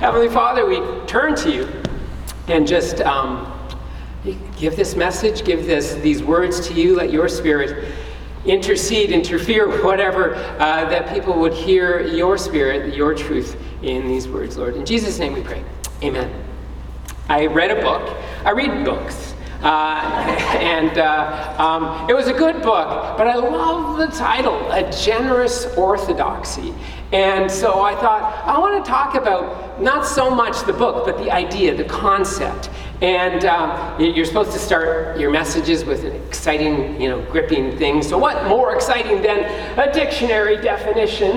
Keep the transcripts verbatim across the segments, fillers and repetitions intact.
Heavenly Father, we turn to you and just um, give this message, give this these words to you. Let your Spirit intercede, interfere, whatever, uh, that people would hear your Spirit, your truth in these words, Lord. In Jesus' name we pray. Amen. I read a book. I read books. Uh, and uh, um, it was a good book, but I love the title, A Generous Orthodoxy. And so I thought, I want to talk about not so much the book, but the idea, the concept. And um, you're supposed to start your messages with an exciting, you know, gripping thing. So what more exciting than a dictionary definition?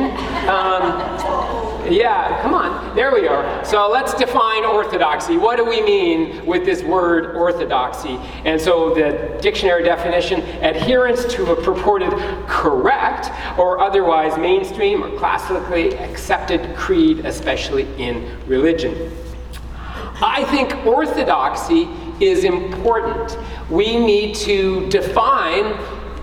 Um, yeah, come on, there we are. So let's define orthodoxy. What do we mean with this word orthodoxy? And so the dictionary definition, adherence to a purported correct or otherwise mainstream or classically accepted creed, especially in religion. I think orthodoxy is important. We need to define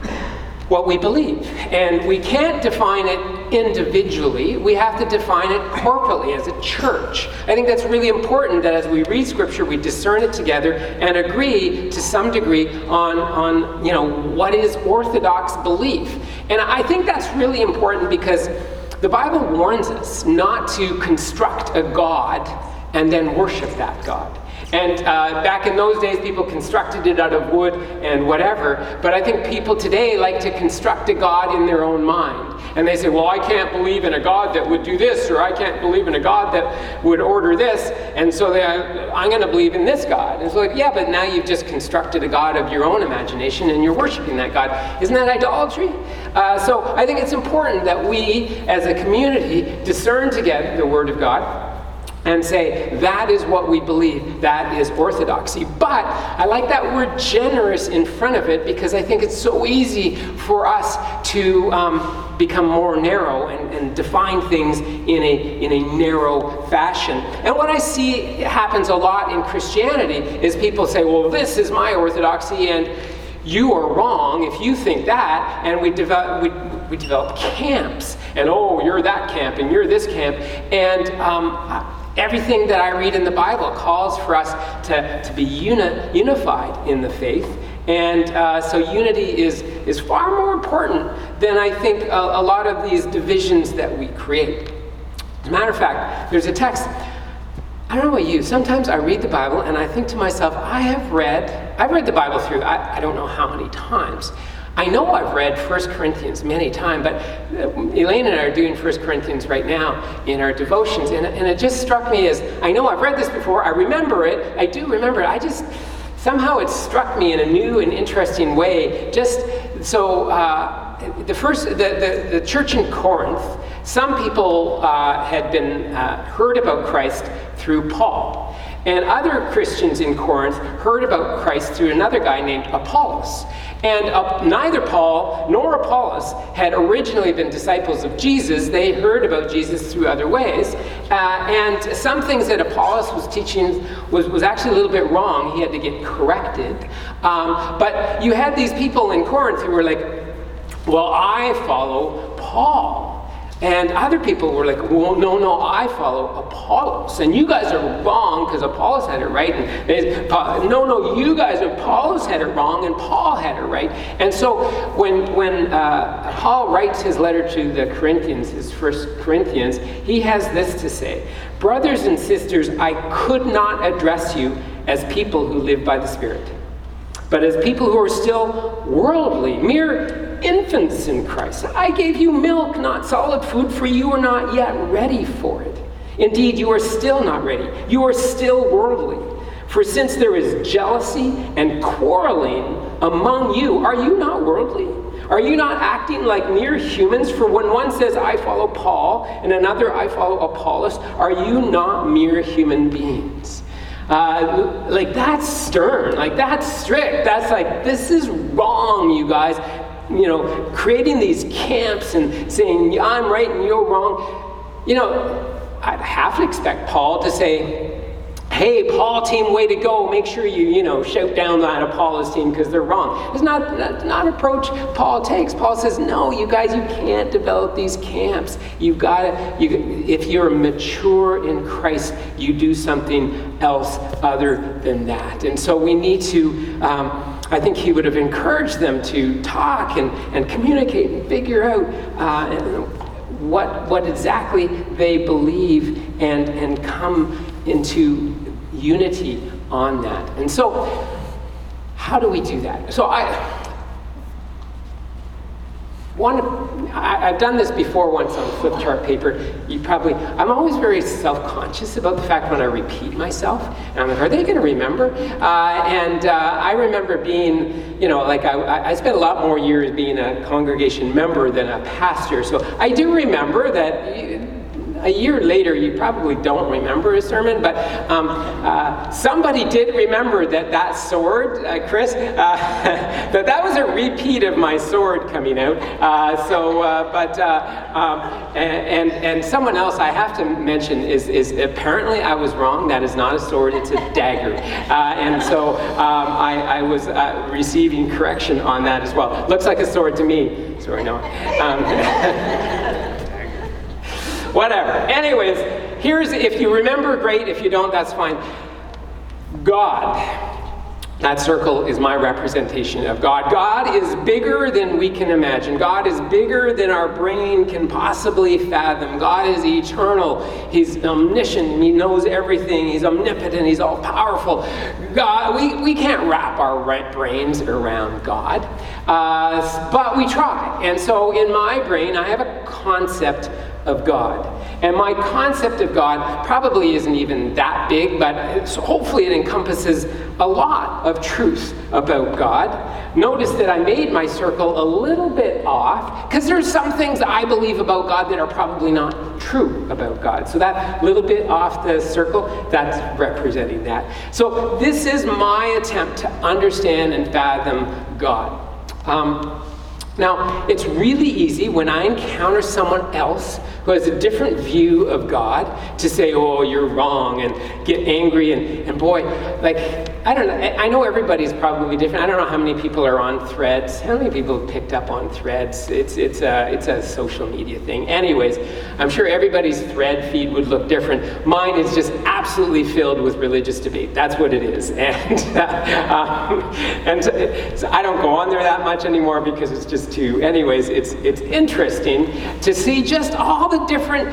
what we believe. And we can't define it individually. We have to define it corporately as a church. I think that's really important, that as we read Scripture, we discern it together and agree to some degree on, on you know, what is orthodox belief. And I think that's really important because the Bible warns us not to construct a God and then worship that God. And uh, back in those days, people constructed it out of wood and whatever. But I think people today like to construct a God in their own mind. And they say, well, I can't believe in a God that would do this, or I can't believe in a God that would order this. And so they, I'm going to believe in this God. And it's like, yeah, but now you've just constructed a God of your own imagination and you're worshiping that God. Isn't that idolatry? Uh, so I think it's important that we, as a community, discern together the Word of God and say, that is what we believe, that is orthodoxy. But I like that word generous in front of it because I think it's so easy for us to um, become more narrow and, and define things in a, in a narrow fashion. And what I see happens a lot in Christianity is people say, well, this is my orthodoxy and you are wrong if you think that, and we develop, we, we develop camps. And oh, you're that camp and you're this camp. And um, everything that I read in the Bible calls for us to, to be uni- unified in the faith. And uh, so unity is, is far more important than I think a, a lot of these divisions that we create. As a matter of fact, there's a text. I don't know about you. Sometimes I read the Bible and I think to myself, I have read, I've read the Bible through, I, I don't know how many times. I know I've read First Corinthians many times, but Elaine and I are doing First Corinthians right now in our devotions, and, and it just struck me as, I know I've read this before, I remember it, I do remember it, I just, somehow it struck me in a new and interesting way. Just so, uh, the first, the, the, the church in Corinth, some people uh, had been, uh, heard about Christ through Paul. And other Christians in Corinth heard about Christ through another guy named Apollos. And uh, neither Paul nor Apollos had originally been disciples of Jesus. They heard about Jesus through other ways. Uh, and some things that Apollos was teaching was, was actually a little bit wrong. He had to get corrected. Um, but you had these people in Corinth who were like, well, I follow Paul. And other people were like, well, no, no, I follow Apollos. And you guys are wrong because Apollos had it right. And they, no, no, you guys, Apollos had it wrong and Paul had it right. And so when when uh, Paul writes his letter to the Corinthians, his First Corinthians, he has this to say. Brothers and sisters, I could not address you as people who live by the Spirit, but as people who are still worldly, mere infants in Christ. I gave you milk, not solid food, for you are not yet ready for it. Indeed, you are still not ready. You are still worldly. For since there is jealousy and quarreling among you, are you not worldly? Are you not acting like mere humans? For when one says, I follow Paul, and another, I follow Apollos, are you not mere human beings? Uh, like, that's stern. Like, that's strict. That's like, this is wrong, you guys. You know, creating these camps and saying, I'm right and you're wrong. You know, I'd half expect Paul to say, hey, Paul team, way to go. Make sure you, you know, shout down that Apollos team because they're wrong. It's not, not, not an approach Paul takes. Paul says, no, you guys, you can't develop these camps. You've got to, you, if you're mature in Christ, you do something else other than that. And so we need to, um, I think he would have encouraged them to talk and, and communicate and figure out uh, what, what exactly they believe and, and come into unity on that. And so, how do we do that? So I want to, I, I've done this before once on flip chart paper. You probably, I'm always very self-conscious about the fact when I repeat myself. And I'm like, are they going to remember? Uh, and uh, I remember being, you know, like I, I spent a lot more years being a congregation member than a pastor. So I do remember that a year later, you probably don't remember a sermon, but um, uh, somebody did remember that that sword, uh, Chris, uh, that that was a repeat of my sword coming out. Uh, so, uh, but uh, um, and, and and someone else I have to mention is is apparently I was wrong. That is not a sword; it's a dagger. Uh, and so um, I, I was uh, receiving correction on that as well. Looks like a sword to me. Sorry, no. Um, Whatever. Anyways, here's, if you remember, great. If you don't, that's fine. God. That circle is my representation of God. God is bigger than we can imagine. God is bigger than our brain can possibly fathom. God is eternal. He's omniscient. He knows everything. He's omnipotent. He's all powerful. God, we, we can't wrap our right brains around God. Uh, but we try. And so in my brain, I have a concept of God. And my concept of God probably isn't even that big, but it's, hopefully it encompasses a lot of truth about God. Notice that I made my circle a little bit off, because there's some things I believe about God that are probably not true about God. So that little bit off the circle, that's representing that. So this is my attempt to understand and fathom God. Um, Now, it's really easy when I encounter someone else who has a different view of God to say, oh, you're wrong, and get angry. And, and boy, like, I don't know. I know everybody's probably different. I don't know how many people are on Threads. How many people have picked up on Threads? It's, it's, a, it's a social media thing. Anyways, I'm sure everybody's Thread feed would look different. Mine is just absolutely filled with religious debate. That's what it is. And, uh, um, and so, so I don't go on there that much anymore because it's just too, anyways, it's it's interesting to see just all the different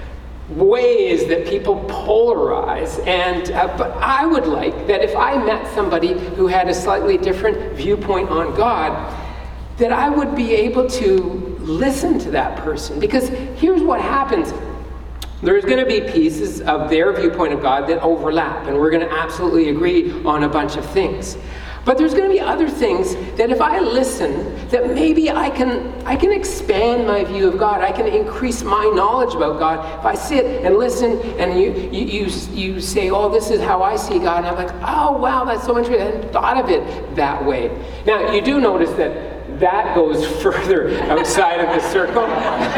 ways that people polarize. And uh, but I would like that if I met somebody who had a slightly different viewpoint on God, that I would be able to listen to that person. Because here's what happens. There's going to be pieces of their viewpoint of God that overlap, and we're going to absolutely agree on a bunch of things. But there's going to be other things that if I listen, that maybe I can I can expand my view of God. I can increase my knowledge about God. If I sit and listen and you you you, you say, oh, this is how I see God. And I'm like, oh, wow, that's so interesting. I hadn't thought of it that way. Now, you do notice that that goes further outside of the circle.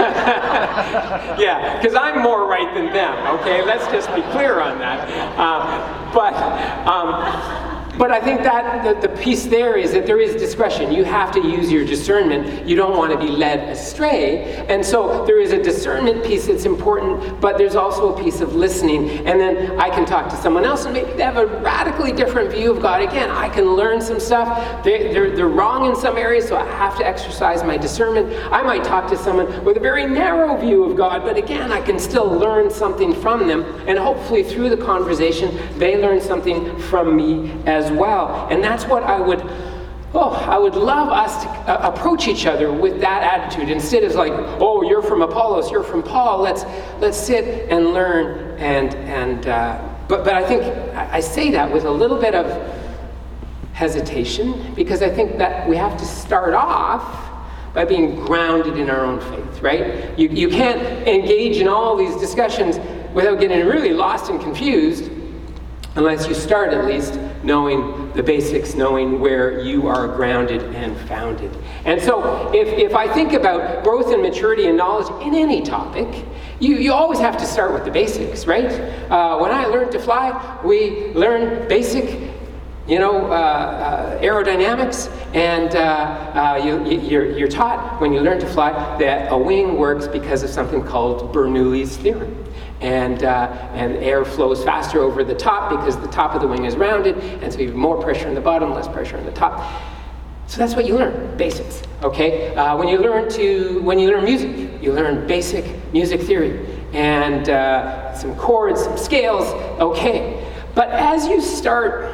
Yeah, because I'm more right than them, okay? Let's just be clear on that. Uh, but... Um, But I think that the, the piece there is that there is discretion. You have to use your discernment. You don't want to be led astray. And so there is a discernment piece that's important, but there's also a piece of listening. And then I can talk to someone else and maybe they have a radically different view of God. Again, I can learn some stuff. They, they're, they're wrong in some areas, so I have to exercise my discernment. I might talk to someone with a very narrow view of God, but again, I can still learn something from them. And hopefully through the conversation, they learn something from me as well. And that's what I would, oh, I would love us to uh, approach each other with that attitude. Instead of like, oh, you're from Apollos, you're from Paul. Let's let's sit and learn. And and uh, but but I think I say that with a little bit of hesitation, because I think that we have to start off by being grounded in our own faith, right? You you can't engage in all these discussions without getting really lost and confused, unless you start at least knowing the basics, knowing where you are grounded and founded. And so if, if I think about growth and maturity and knowledge in any topic, you, you always have to start with the basics, right? Uh, when I learned to fly, we learned basic You know, uh, uh, aerodynamics, and uh, uh, you, you're, you're taught when you learn to fly that a wing works because of something called Bernoulli's theorem. And, uh, and air flows faster over the top because the top of the wing is rounded, and so you have more pressure in the bottom, less pressure on the top. So that's what you learn, basics, okay? Uh, when you learn to, when you learn music, you learn basic music theory, and uh, some chords, some scales, okay. But as you start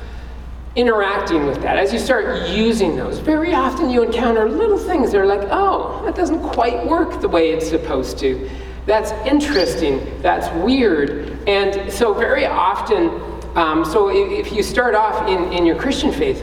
interacting with that, as you start using those, very often you encounter little things that are like, oh, that doesn't quite work the way it's supposed to. That's interesting, that's weird. And so very often, um, so if, if you start off in, in your Christian faith,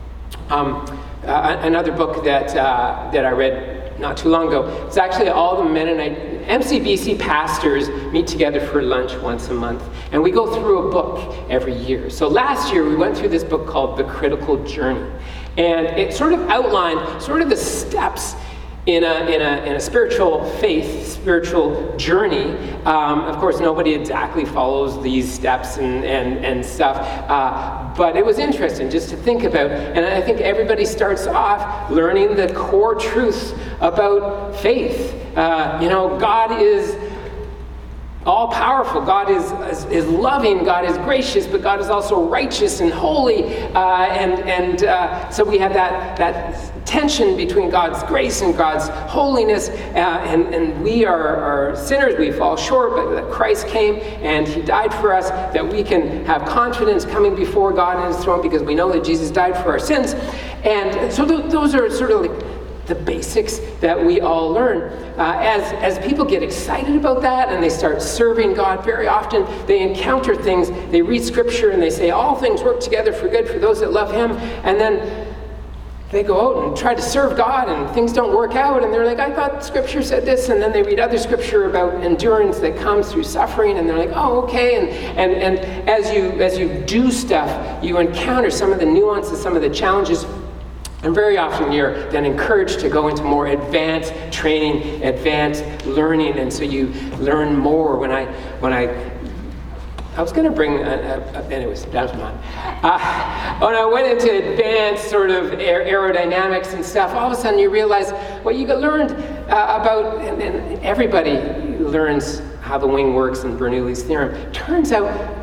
um, uh, another book that, uh, that I read not too long ago, it's actually all the Mennonite, M C B C pastors meet together for lunch once a month, and we go through a book every year. So last year we went through this book called The Critical Journey, and it sort of outlined sort of the steps in a, in a, in a spiritual faith, spiritual journey. Um, of course, nobody exactly follows these steps and, and, and stuff, uh, but it was interesting just to think about, and I think everybody starts off learning the core truths about faith. Uh, you know, God is all-powerful. God is, is is loving. God is gracious, but God is also righteous and holy. Uh, and and uh, so we have that that tension between God's grace and God's holiness. Uh, and and we are, are sinners. We fall short, but that Christ came and He died for us, that we can have confidence coming before God in His throne because we know that Jesus died for our sins. And so th- those are sort of like the basics that we all learn. Uh, as, as people get excited about that and they start serving God, very often they encounter things, they read scripture and they say, all things work together for good for those that love Him, and then they go out and try to serve God and things don't work out, and they're like, I thought scripture said this, and then they read other scripture about endurance that comes through suffering, and they're like, oh, okay, and, and, and as you as you do stuff, you encounter some of the nuances, some of the challenges. And very often you're then encouraged to go into more advanced training, advanced learning, and so you learn more. When I, when I, I was going to bring, a, a, a, anyways, that's mine. Uh, when I went into advanced sort of aer- aerodynamics and stuff, all of a sudden you realize what you learned uh, about, and, and everybody learns how the wing works in Bernoulli's theorem. Turns out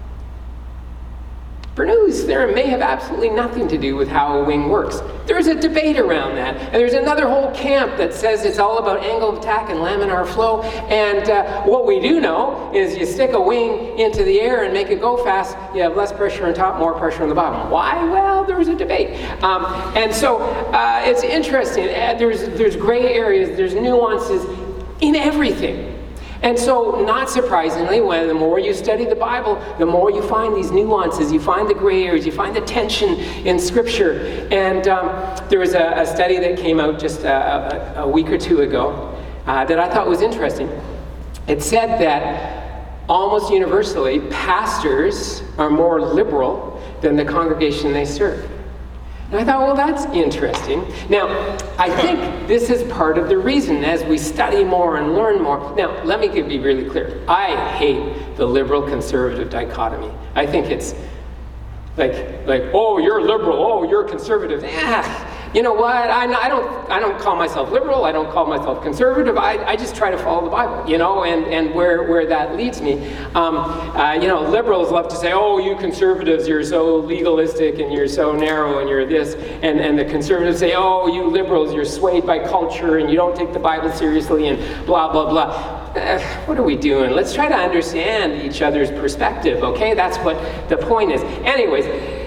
Bernoulli's theorem may have absolutely nothing to do with how a wing works. There's a debate around that, and there's another whole camp that says it's all about angle of attack and laminar flow, and uh, what we do know is you stick a wing into the air and make it go fast, you have less pressure on top, more pressure on the bottom. Why? Well, there's a debate. Um, and so uh, it's interesting. Uh, there's, there's gray areas, there's nuances in everything. And so, not surprisingly, when the more you study the Bible, the more you find these nuances, you find the gray areas, you find the tension in Scripture. And um, there was a, a study that came out just a, a, a week or two ago uh, that I thought was interesting. It said that almost universally, pastors are more liberal than the congregation they serve. And I thought, well, that's interesting. Now, I think this is part of the reason as we study more and learn more. Now, let me be really clear. I hate the liberal-conservative dichotomy. I think it's like, like, oh, you're liberal, oh, you're conservative. Ah, you know what? I, I don't, I don't call myself liberal. I don't call myself conservative. I, I just try to follow the Bible, you know, and, and where, where that leads me. Um, uh, you know, liberals love to say, oh, you conservatives, you're so legalistic and you're so narrow and you're this, and, and the conservatives say, oh, you liberals, you're swayed by culture and you don't take the Bible seriously and blah, blah, blah. Uh, what are we doing? Let's try to understand each other's perspective, okay? That's what the point is. Anyways,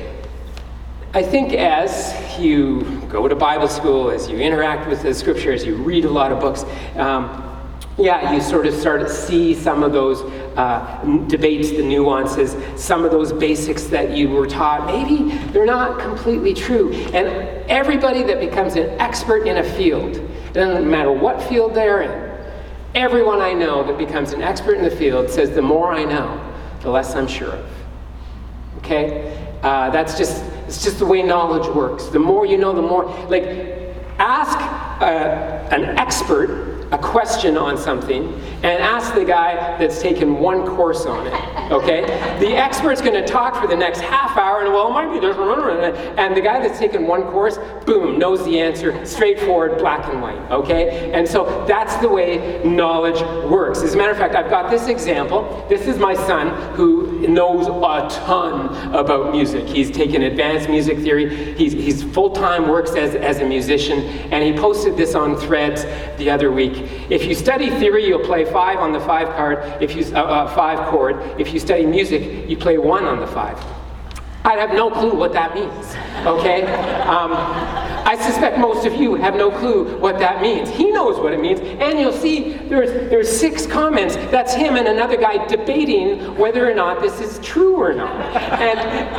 I think as you go to Bible school, as you interact with the Scripture, as you read a lot of books, um, yeah, you sort of start to see some of those uh, debates, the nuances, some of those basics that you were taught. Maybe they're not completely true. And everybody that becomes an expert in a field, it doesn't matter what field they're in, everyone I know that becomes an expert in the field says the more I know, the less I'm sure of. Okay? Uh, that's just, it's just the way knowledge works. The more you know, the more, like, ask uh, an expert a question on something and ask the guy that's taken one course on it, okay? The expert's going to talk for the next half hour and, well, it might be different, and the guy that's taken one course, boom, knows the answer, straightforward, black and white, okay? And so that's the way knowledge works. As a matter of fact, I've got this example. This is my son who knows a ton about music. He's taken advanced music theory. He's, he's full-time works as, as a musician, and he posted this on Threads the other week. If you study theory, you'll play five on the five card, if you, uh, uh, five chord. If you study music, you play one on the five. I have no clue what that means, okay? Um, I suspect most of you have no clue what that means. He knows what it means, and you'll see there's, there's six comments. That's him and another guy debating whether or not this is true or not. And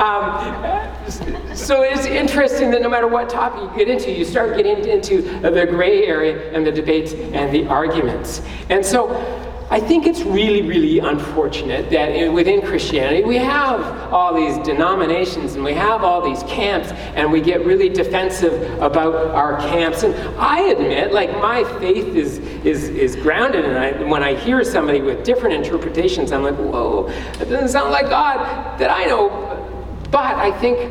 um, so it's interesting that no matter what topic you get into, you start getting into the gray area and the debates and the arguments. And so I think it's really, really unfortunate that in, within Christianity we have all these denominations and we have all these camps, and we get really defensive about our camps. And I admit, like, my faith is is is grounded, and I, when I hear somebody with different interpretations, I'm like, whoa, that doesn't sound like God that I know. But I think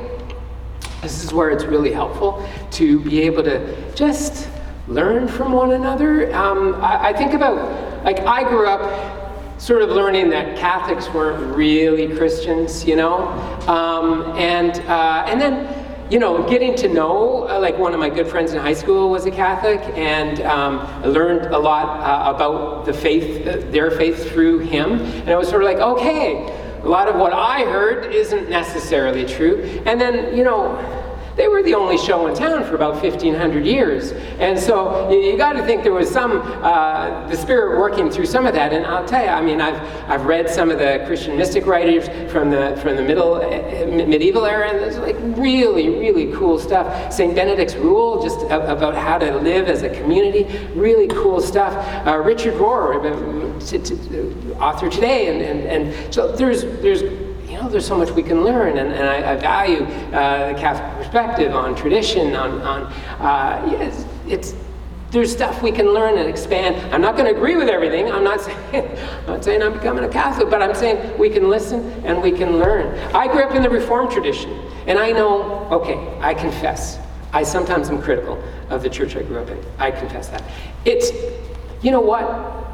this is where it's really helpful to be able to just learn from one another. Um, I, I think about, like, I grew up sort of learning that Catholics weren't really Christians, you know, um, and uh, and then, you know, getting to know, uh, like, one of my good friends in high school was a Catholic, and um, I learned a lot uh, about the faith, uh, their faith through him, and I was sort of like, okay, a lot of what I heard isn't necessarily true. And then, you know, they were the only show in town for about fifteen hundred years. And so you, you got to think there was some, uh, the Spirit working through some of that. And I'll tell you, I mean, I've I've read some of the Christian mystic writers from the from the middle uh, medieval era, and there's like really, really cool stuff. Saint Benedict's Rule, just a, about how to live as a community, really cool stuff. Uh, Richard Rohr, uh, t- t- author today, and, and, and so there's there's you know, there's so much we can learn, and, and I, I value uh, the Catholic perspective on tradition, on, on uh, yes, it's, there's stuff we can learn and expand. I'm not going to agree with everything. I'm not saying, I'm not saying I'm becoming a Catholic, but I'm saying we can listen and we can learn. I grew up in the Reformed tradition, and I know, okay, I confess, I sometimes am critical of the church I grew up in. I confess that. It's, you know what?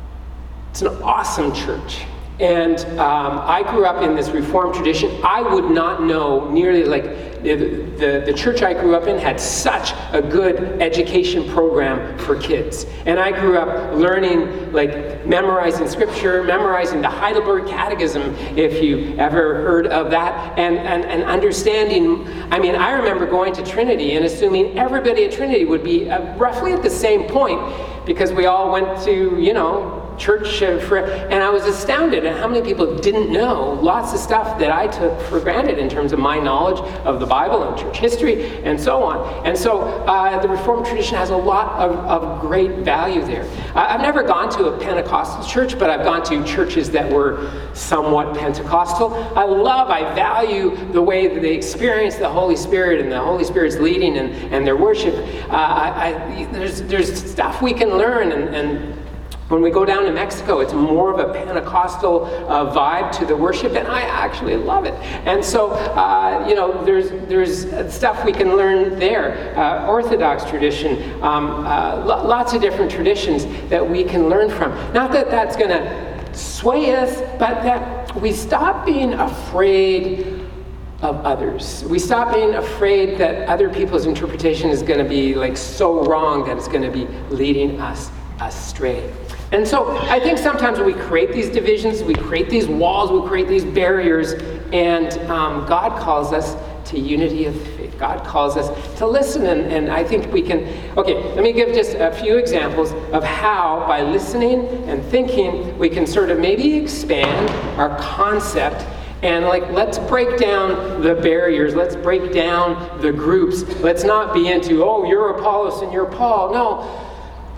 It's an awesome church. And um, I grew up in this Reformed tradition. I would not know nearly, like, the, the, the church I grew up in had such a good education program for kids. And I grew up learning, like, memorizing scripture, memorizing the Heidelberg Catechism, if you ever heard of that, and, and, and understanding. I mean, I remember going to Trinity and assuming everybody at Trinity would be uh, roughly at the same point, because we all went to, you know, church uh, for, and I was astounded at how many people didn't know lots of stuff that I took for granted in terms of my knowledge of the Bible and church history and so on. And so uh, the Reformed tradition has a lot of, of great value there. I, I've never gone to a Pentecostal church, but I've gone to churches that were somewhat Pentecostal. I love, I value the way that they experience the Holy Spirit and the Holy Spirit's leading and, and their worship. Uh, I, I, there's, there's stuff we can learn, and, and when we go down to Mexico, it's more of a Pentecostal uh, vibe to the worship, and I actually love it. And so, uh, you know, there's there's stuff we can learn there. Uh, Orthodox tradition, um, uh, lo- lots of different traditions that we can learn from. Not that that's going to sway us, but that we stop being afraid of others. We stop being afraid that other people's interpretation is going to be, like, so wrong that it's going to be leading us astray. And so I think sometimes we create these divisions, we create these walls, we create these barriers, and um, God calls us to unity of faith. God calls us to listen, and, and I think we can... Okay, let me give just a few examples of how, by listening and thinking, we can sort of maybe expand our concept. And, like, let's break down the barriers. Let's break down the groups. Let's not be into, oh, you're Apollos and you're Paul. No.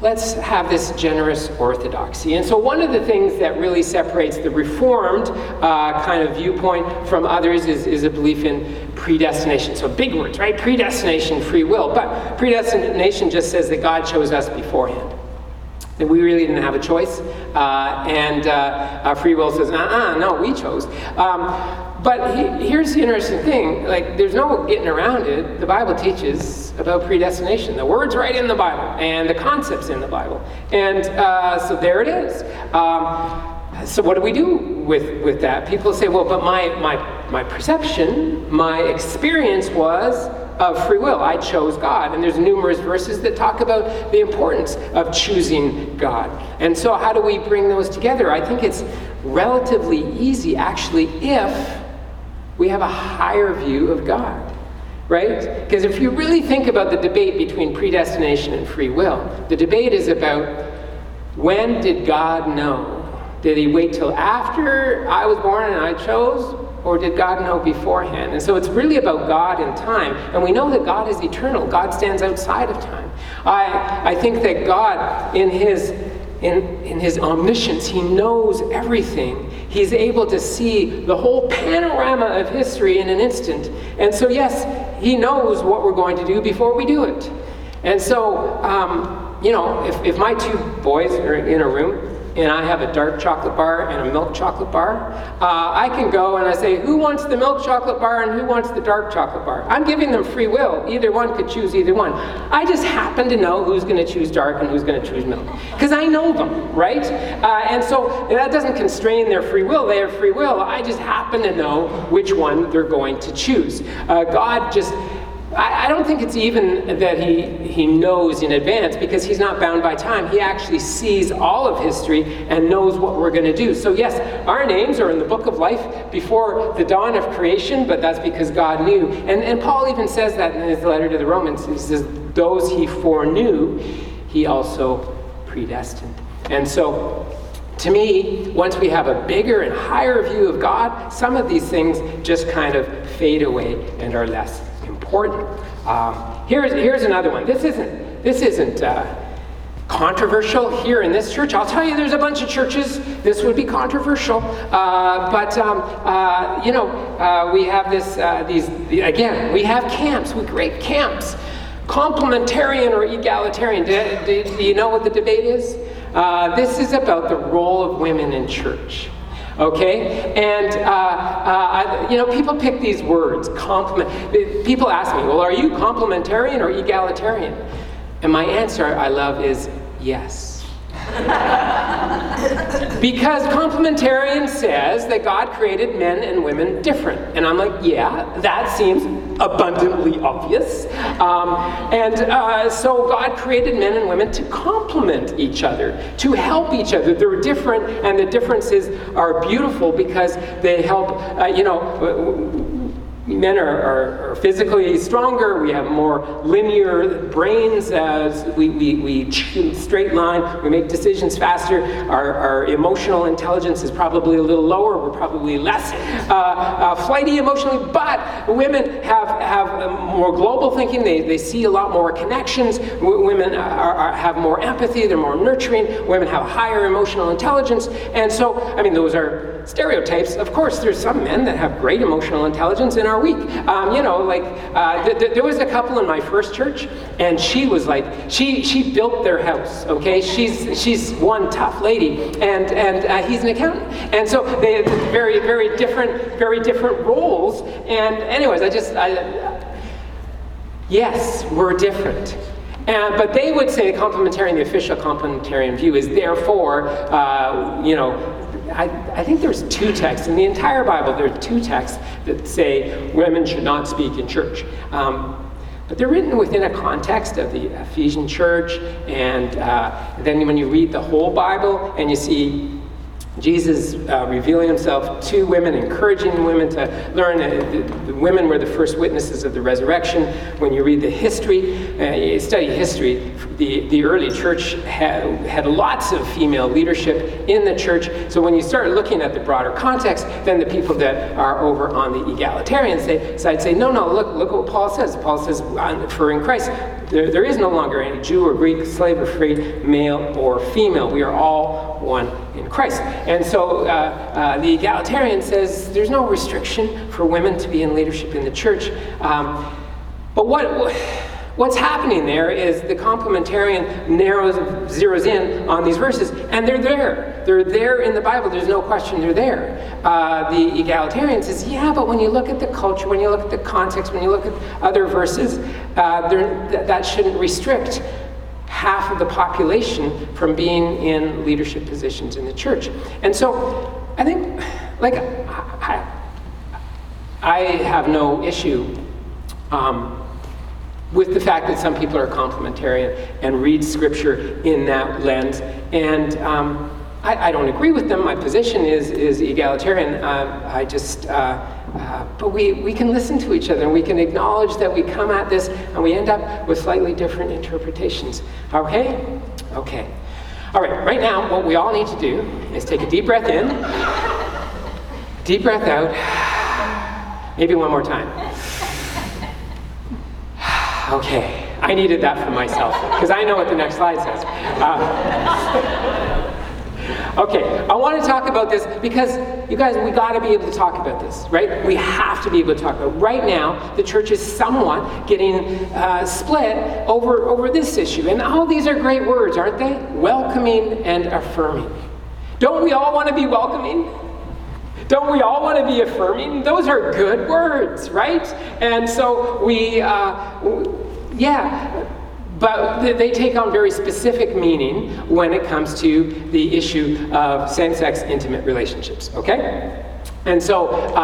let's have this generous orthodoxy. And so one of the things that really separates the Reformed uh, kind of viewpoint from others is, is a belief in predestination. So big words, right? Predestination, free will. But predestination just says that God chose us beforehand, that we really didn't have a choice. Uh, and uh, uh, free will says, uh-uh, no, we chose. Um, but he, here's the interesting thing. Like, there's no getting around it. The Bible teaches about predestination. The word's right in the Bible, and the concept's in the Bible. And uh, so there it is. Um, so what do we do with, with that? People say, well, but my, my, my perception, my experience was of free will. I chose God. And there's numerous verses that talk about the importance of choosing God. And so how do we bring those together? I think it's relatively easy, actually, if we have a higher view of God, right? Because if you really think about the debate between predestination and free will, the debate is about, when did God know? Did he wait till after I was born and I chose? Or did God know beforehand? And so it's really about God and time. And we know that God is eternal. God stands outside of time. I, I think that God, in his, in, in his omniscience, he knows everything. He's able to see the whole panorama of history in an instant. And so, yes, he knows what we're going to do before we do it. And so, um, you know, if, if my two boys are in a room, and I have a dark chocolate bar and a milk chocolate bar, uh, I can go and I say, who wants the milk chocolate bar and who wants the dark chocolate bar? I'm giving them free will. Either one could choose either one. I just happen to know who's going to choose dark and who's going to choose milk, because I know them, right? Uh, and so that doesn't constrain their free will. They have free will. I just happen to know which one they're going to choose. Uh, God just... I don't think it's even that he, he knows in advance, because he's not bound by time. He actually sees all of history and knows what we're going to do. So yes, our names are in the book of life before the dawn of creation, but that's because God knew. And, and Paul even says that in his letter to the Romans. He says, those he foreknew, he also predestined. And so, to me, once we have a bigger and higher view of God, some of these things just kind of fade away and are less important. Um, here's here's another one. This isn't this isn't uh, controversial here in this church. I'll tell you, there's a bunch of churches this would be controversial, uh, but um, uh, you know, uh, we have this uh, these the, again. We have camps. We create camps. Complementarian or egalitarian. Do, do, do you know what the debate is? Uh, this is about the role of women in church. Okay, and uh, uh, you know, people pick these words. Complement. People ask me, "Well, are you complementarian or egalitarian?" And my answer, I love, is yes. Because complementarian says that God created men and women different, and I'm like, yeah, that seems abundantly obvious. Um, and uh, so God created men and women to complement each other, to help each other. They're different, and the differences are beautiful because they help, uh, you know, men are, are, are physically stronger. We have more linear brains. As we, we, we straight line. We make decisions faster. Our, our emotional intelligence is probably a little lower. We're probably less uh, uh, flighty emotionally. But women have, have more global thinking. They, they see a lot more connections. W- women are, are, have more empathy. They're more nurturing. Women have higher emotional intelligence. And so, I mean, those are stereotypes. Of course, there's some men that have great emotional intelligence and are weak. Um, you know, like uh, th- th- there was a couple in my first church, and she was like, she she built their house. Okay, she's she's one tough lady, and and uh, he's an accountant, and so they had very very different very different roles. And anyways, I just I, yes, we're different. And, but they would say complementarian, the official complementarian view is therefore, uh, you know, I, I think there's two texts. In the entire Bible, there are two texts that say women should not speak in church. Um, but they're written within a context of the Ephesian church. And uh, then when you read the whole Bible and you see Jesus uh, revealing himself to women, encouraging women to learn. Uh, the, the women were the first witnesses of the resurrection. When you read the history, uh, you study history, the, the early church had, had lots of female leadership in the church. So when you start looking at the broader context, then the people that are over on the egalitarian side say, no, no, look, look what Paul says. Paul says, for in Christ, There, there is no longer any Jew or Greek, slave or free, male or female. We are all one in Christ. And so uh, uh, the egalitarian says there's no restriction for women to be in leadership in the church. Um, but what what's happening there is the complementarian narrows, zeroes in on these verses, and they're there. They're there in the Bible. There's no question they're there. Uh, the egalitarian says, yeah, but when you look at the culture, when you look at the context, when you look at other verses, uh, th- that shouldn't restrict half of the population from being in leadership positions in the church. And so I think, like, I, I have no issue um, with the fact that some people are complementarian and read Scripture in that lens. And um, I, I don't agree with them. My position is is egalitarian. Uh, I just, uh, uh, but we, we can listen to each other, and we can acknowledge that we come at this and we end up with slightly different interpretations. Okay? Okay. All right, right now, what we all need to do is take a deep breath in, deep breath out, maybe one more time. Okay, I needed that for myself, because I know what the next slide says. Uh, okay, I want to talk about this because, you guys, we got to be able to talk about this, right? We have to be able to talk about it. Right now, the church is somewhat getting uh, split over, over this issue. And all these are great words, aren't they? Welcoming and affirming. Don't we all want to be welcoming? Don't we all want to be affirming? Those are good words, right? And so we, uh, yeah, but they take on very specific meaning when it comes to the issue of same-sex intimate relationships, okay? And so uh,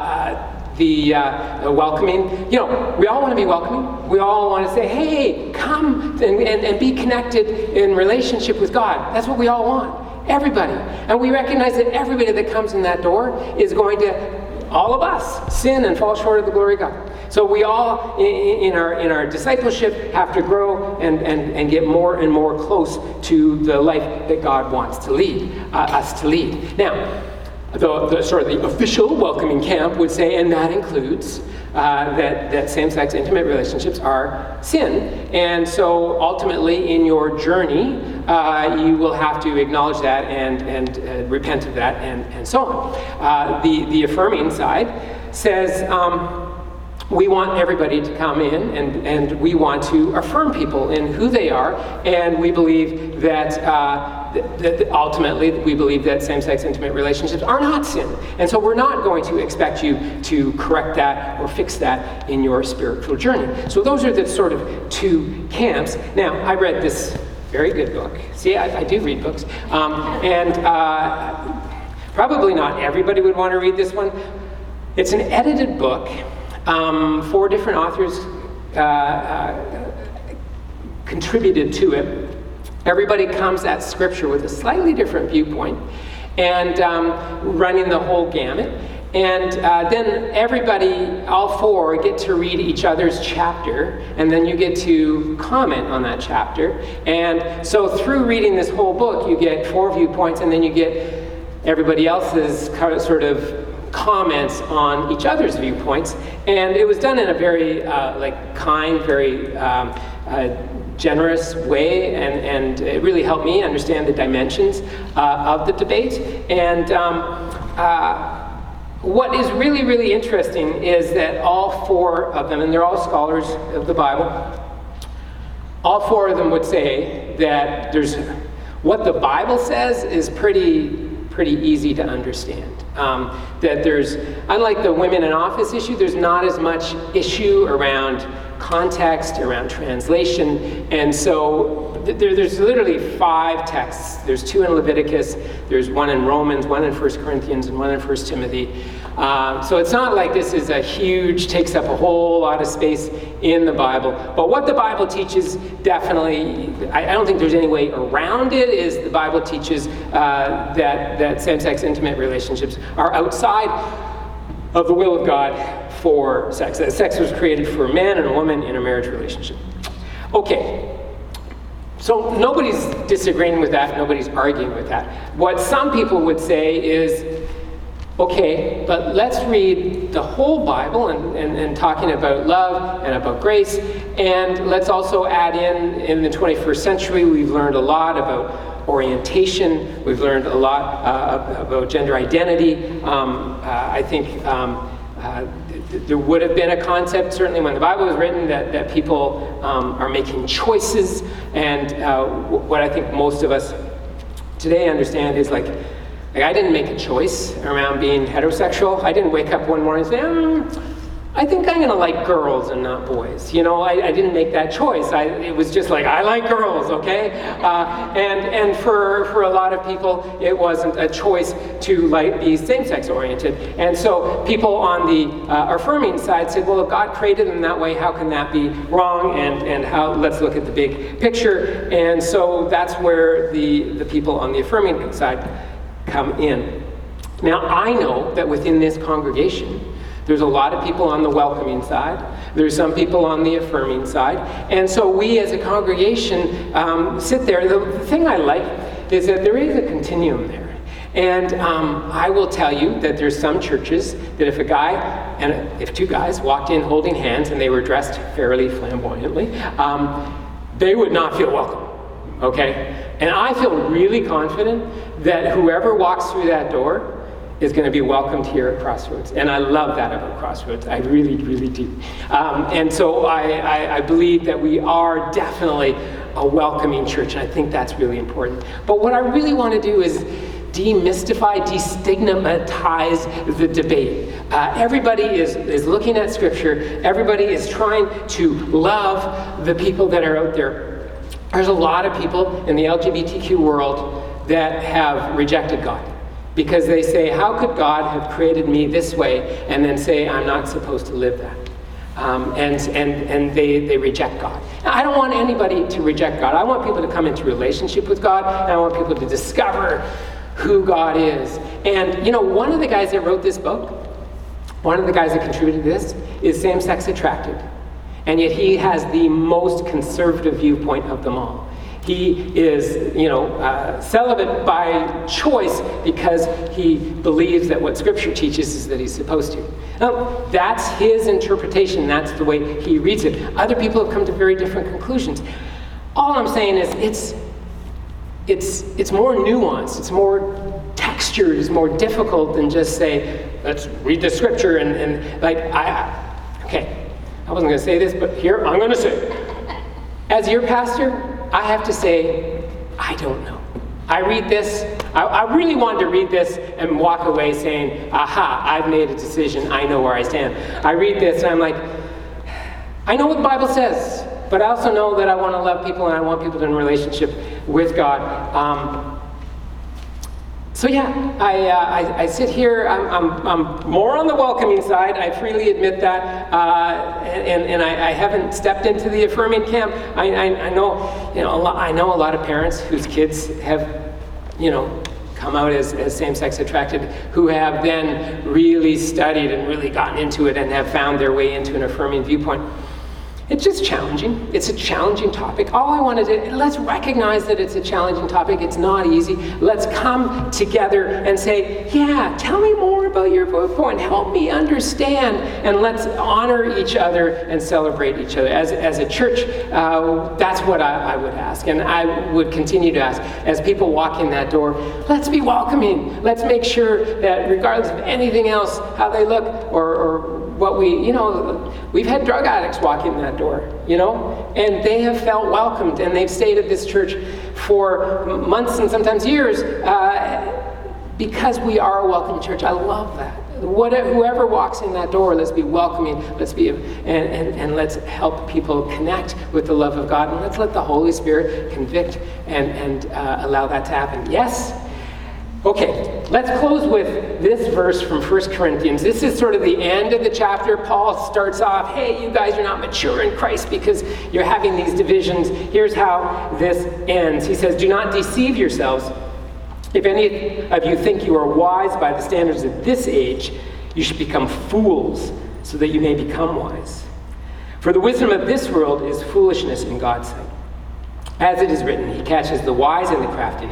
uh, the uh, welcoming, you know, we all want to be welcoming. We all want to say, hey, come and, and, and be connected in relationship with God. That's what we all want. Everybody. And we recognize that everybody that comes in that door is going to, all of us, sin and fall short of the glory of God. So we all, in, in our in our discipleship, have to grow and, and, and get more and more close to the life that God wants to lead, uh, us to lead. Now, the, the sort of the official welcoming camp would say, and that includes Uh, that, that same-sex intimate relationships are sin. And so ultimately in your journey, uh, you will have to acknowledge that and, and uh, repent of that and, and so on. Uh, the, the affirming side says, um, we want everybody to come in and, and we want to affirm people in who they are, and we believe that, uh, that, that ultimately we believe that same-sex intimate relationships are not sin. And so we're not going to expect you to correct that or fix that in your spiritual journey. So those are the sort of two camps. Now, I read this very good book. See, I, I do read books. Um, and uh, probably not everybody would want to read this one. It's an edited book. Um, four different authors uh, uh, contributed to it. Everybody comes at Scripture with a slightly different viewpoint and um, running the whole gamut. And uh, then everybody, all four, get to read each other's chapter, and then you get to comment on that chapter. And so through reading this whole book, you get four viewpoints, and then you get everybody else's kind of sort of comments on each other's viewpoints. And it was done in a very uh, like kind, very um, uh, generous way, and, and it really helped me understand the dimensions uh, of the debate. And um, uh, what is really, really interesting is that all four of them, and they're all scholars of the Bible, all four of them would say that there's what the Bible says is pretty pretty easy to understand. Um, that there's, unlike the women in office issue, there's not as much issue around context, around translation, and so th- there, there's literally five texts. There's two in Leviticus, there's one in Romans, one in First Corinthians, and one in First Timothy. Um, so it's not like this is a huge, takes up a whole lot of space in the Bible. But what the Bible teaches, definitely, I, I don't think there's any way around it, is the Bible teaches uh, that, that same-sex intimate relationships are outside of the will of God for sex. That sex was created for a man and a woman in a marriage relationship. Okay. So nobody's disagreeing with that, nobody's arguing with that. What some people would say is, Okay, but let's read the whole Bible and, and, and talking about love and about grace. And let's also add in, in the twenty-first century, we've learned a lot about orientation. We've learned a lot uh, about gender identity. Um, uh, I think um, uh, th- there would have been a concept, certainly when the Bible was written, that, that people um, are making choices. And uh, w- what I think most of us today understand is like, Like I didn't make a choice around being heterosexual. I didn't wake up one morning and say, mm, I think I'm going to like girls and not boys. You know, I, I didn't make that choice. I, it was just like, I like girls, okay? Uh, and and for, for a lot of people, it wasn't a choice to like be same-sex oriented. And so people on the uh, affirming side said, well, if God created them that way, how can that be wrong? And, and how? Let's look at the big picture. And so that's where the, the people on the affirming side come in. Now, I know that within this congregation, there's a lot of people on the welcoming side. There's some people on the affirming side. And so we as a congregation um, sit there. The, the thing I like is that there is a continuum there. And um, I will tell you that there's some churches that if a guy and if two guys walked in holding hands and they were dressed fairly flamboyantly, um, they would not feel welcome. Okay? And I feel really confident that whoever walks through that door is going to be welcomed here at Crossroads. And I love that about Crossroads. I really, really do. Um, and so I, I, I believe that we are definitely a welcoming church. And I think that's really important. But what I really want to do is demystify, destigmatize the debate. Uh, everybody is, is looking at Scripture. Everybody is trying to love the people that are out there. There's a lot of people in the L G B T Q world that have rejected God because they say, how could God have created me this way and then say I'm not supposed to live that? Um, and and, and they, they reject God. Now, I don't want anybody to reject God. I want people to come into relationship with God, and I want people to discover who God is. And, you know, one of the guys that wrote this book, one of the guys that contributed to this, is same-sex attracted. And yet he has the most conservative viewpoint of them all. He is, you know, uh, celibate by choice because he believes that what Scripture teaches is that he's supposed to. Now, that's his interpretation. That's the way he reads it. Other people have come to very different conclusions. All I'm saying is it's it's it's more nuanced. It's more textured. It's more difficult than just say, let's read the Scripture and, and like I okay. I wasn't going to say this, but here, I'm going to say it. As your pastor, I have to say, I don't know. I read this, I, I really wanted to read this and walk away saying, aha, I've made a decision, I know where I stand. I read this and I'm like, I know what the Bible says, but I also know that I want to love people and I want people in relationship with God. Um, So yeah, I, uh, I I sit here. I'm, I'm I'm more on the welcoming side. I freely admit that, uh, and and I, I haven't stepped into the affirming camp. I, I I know you know a lot, I know a lot of parents whose kids have, you know, come out as, as same-sex attracted, who have then really studied and really gotten into it and have found their way into an affirming viewpoint. It's just challenging. It's a challenging topic. All I wanted to, let's recognize that it's a challenging topic. It's not easy. Let's come together and say, yeah, tell me more about your viewpoint. Help me understand. And let's honor each other and celebrate each other. As, as a church, uh, that's what I, I would ask. And I would continue to ask. As people walk in that door, let's be welcoming. Let's make sure that regardless of anything else, how they look or, or what we, you know, we've had drug addicts walk in that door, you know, and they have felt welcomed and they've stayed at this church for months and sometimes years uh, because we are a welcome church. I love that. Whatever, whoever walks in that door, let's be welcoming, let's be, and, and, and let's help people connect with the love of God, and let's let the Holy Spirit convict and, and uh, allow that to happen. Yes? Okay, let's close with this verse from First Corinthians. This is sort of the end of the chapter. Paul starts off, hey, you guys are not mature in Christ because you're having these divisions. Here's how this ends. He says, do not deceive yourselves. If any of you think you are wise by the standards of this age, you should become fools so that you may become wise. For the wisdom of this world is foolishness in God's sight. As it is written, he catches the wise in the craftiness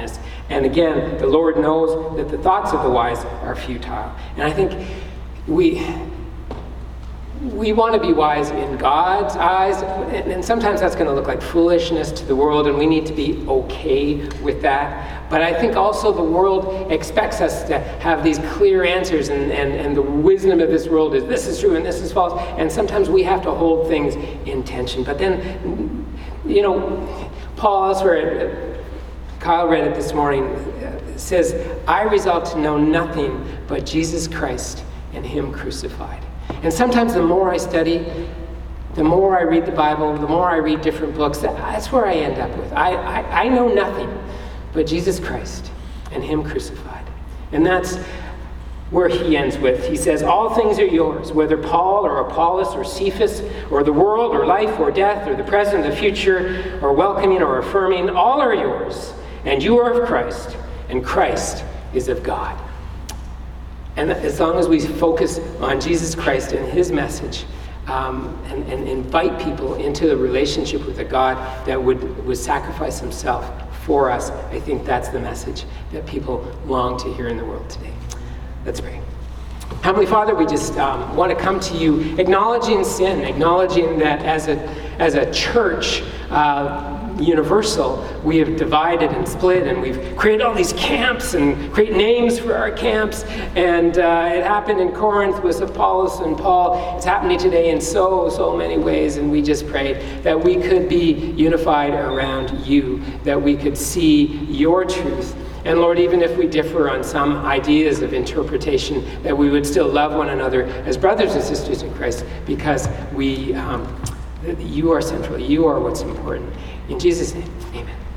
And again, the Lord knows that the thoughts of the wise are futile. And I think we we want to be wise in God's eyes, and, and sometimes that's going to look like foolishness to the world, and we need to be okay with that. But I think also the world expects us to have these clear answers, and, and, and the wisdom of this world is this is true and this is false, and sometimes we have to hold things in tension. But then, you know, Paul elsewhere, Kyle read it this morning, says, I resolve to know nothing but Jesus Christ and him crucified. And sometimes the more I study, the more I read the Bible, the more I read different books, that's where I end up with. I, I, I know nothing but Jesus Christ and him crucified. And that's where he ends with. He says, all things are yours, whether Paul or Apollos or Cephas or the world or life or death or the present or the future or welcoming or affirming, all are yours. And you are of Christ, and Christ is of God. And as long as we focus on Jesus Christ and his message, um, and, and invite people into a relationship with a God that would, would sacrifice himself for us, I think that's the message that people long to hear in the world today. Let's pray. Heavenly Father, we just um, want to come to you acknowledging sin, acknowledging that as a, as a church, uh, universal, we have divided and split, and we've created all these camps and create names for our camps. And uh, it happened in Corinth with Apollos and Paul. It's happening today in so, so many ways. And we just prayed that we could be unified around you, that we could see your truth. And Lord, even if we differ on some ideas of interpretation, that we would still love one another as brothers and sisters in Christ, because we, um, you are central. You are what's important. In Jesus' name, amen.